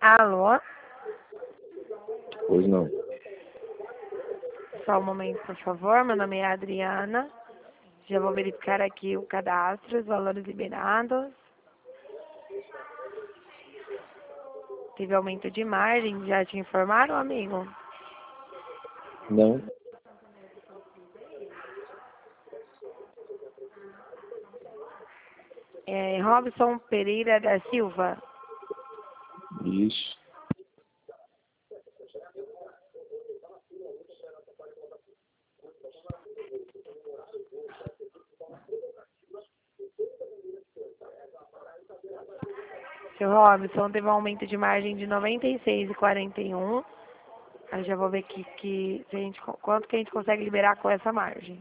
Alô? Pois não. Só um momento, por favor. Meu nome é Adriana. Já vou verificar aqui o cadastro, os valores liberados. Teve aumento de margem, já te informaram, amigo? Não. Robson Pereira da Silva. Isso. Seu Robson, teve um aumento de margem de 96,41. Aí já vou ver se a gente, quanto que a gente consegue liberar com essa margem.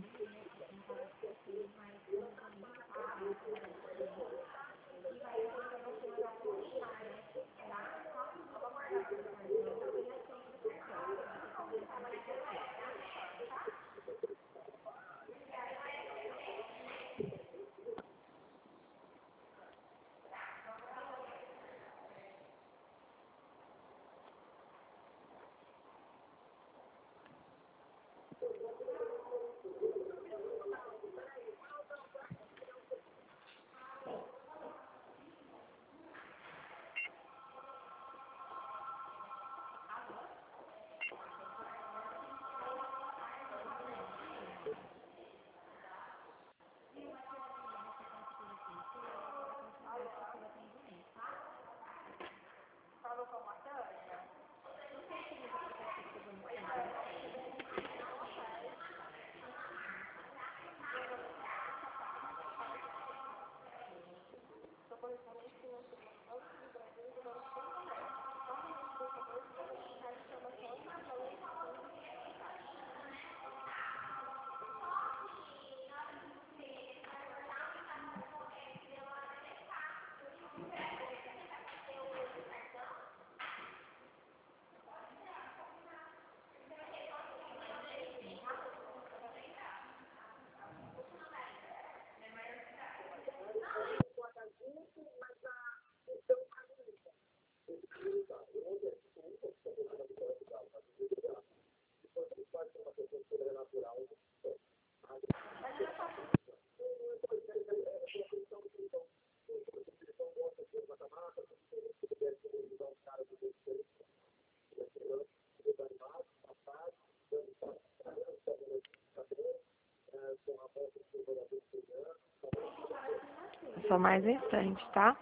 Só mais um instante, tá?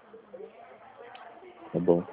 Tá bom.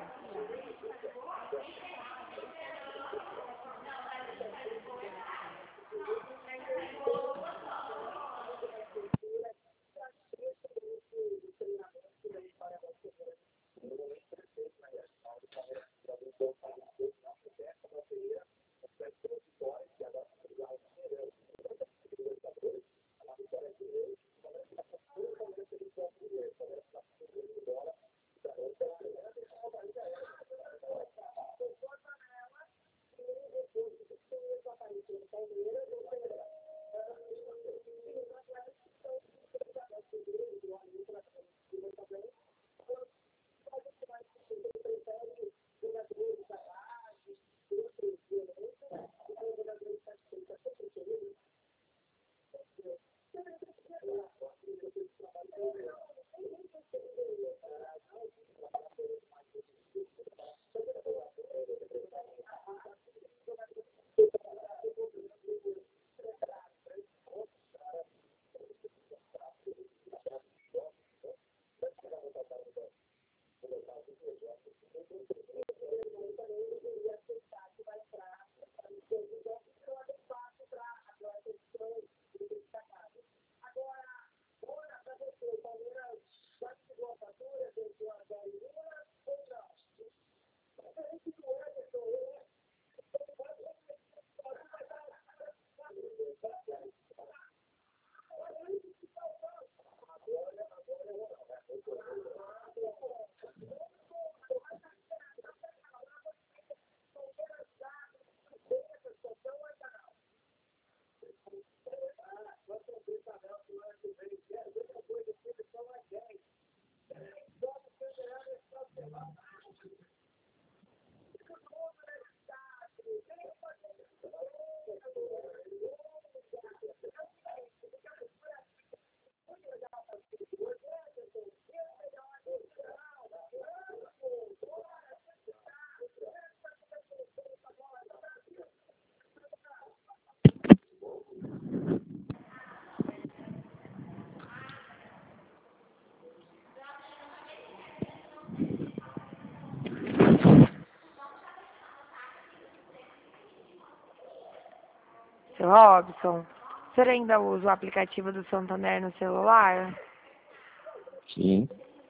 Seu Robson, você ainda usa o aplicativo do Santander no celular? Sim.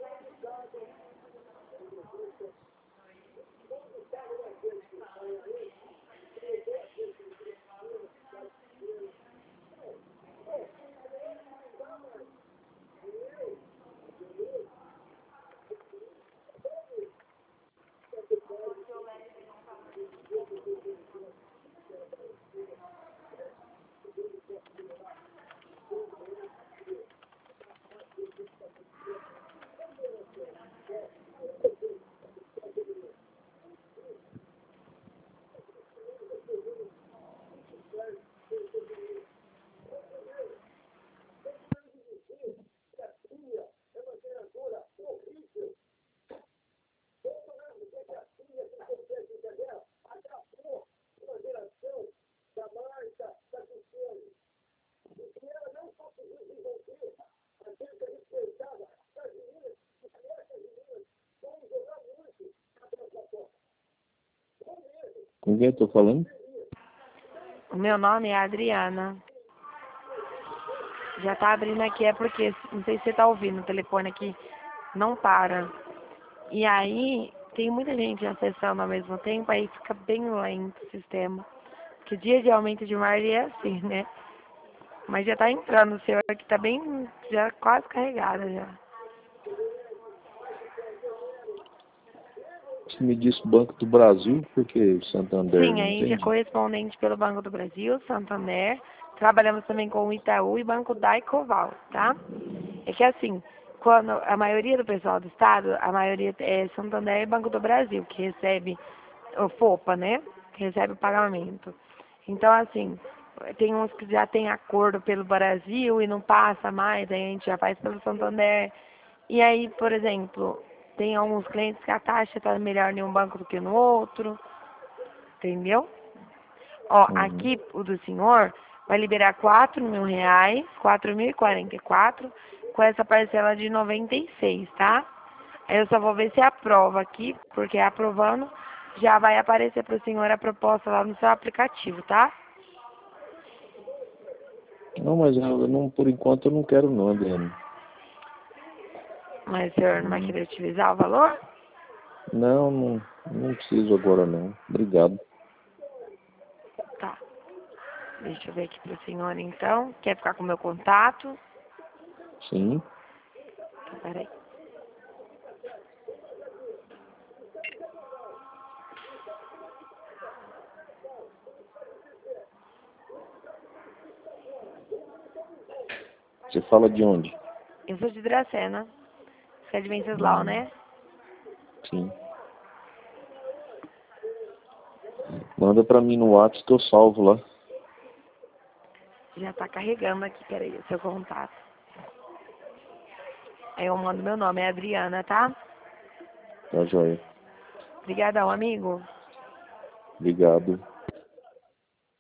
Com quem eu tô falando? O meu nome é Adriana. Já tá abrindo aqui, é porque, não sei se você tá ouvindo, o telefone aqui não para. E aí, tem muita gente acessando ao mesmo tempo, aí fica bem lento o sistema. Que dia de aumento de margem é assim, né? Mas já tá entrando, o seu aqui tá bem, já quase carregada já. Você me disse Banco do Brasil, porque Santander Sim, não a gente é entende? correspondente pelo Banco do Brasil, Santander. Trabalhamos também com o Itaú e Banco Daicoval, tá? É que assim, quando a maioria do pessoal do estado, a maioria é Santander e Banco do Brasil, que recebe o FOPA, né? Que recebe o pagamento. Então, assim, tem uns que já tem acordo pelo Brasil e não passa mais, aí a gente já faz pelo Santander. E aí, por exemplo, tem alguns clientes que a taxa está melhor em um banco do que no outro, entendeu? Ó, Uhum. aqui o do senhor vai liberar R$ 4.000, 4.044, com essa parcela de 96, tá? Aí eu só vou ver se aprova aqui, porque aprovando já vai aparecer para o senhor a proposta lá no seu aplicativo, tá? Não, mas eu não, por enquanto eu não quero não, Adriano. Mas o senhor não vai querer utilizar o valor? Não, não, não preciso agora não. Obrigado. Tá. Deixa eu ver aqui para o senhor então. Quer ficar com o meu contato? Sim. Então, peraí. Você fala de onde? Eu sou de Dracena. Você é de Venceslau, Hum, né? sim. Manda pra mim no WhatsApp que eu salvo lá. Já tá carregando aqui, peraí, o seu contato. Aí eu mando meu nome, é Adriana, tá? Tá joia. Obrigadão, amigo. Obrigado.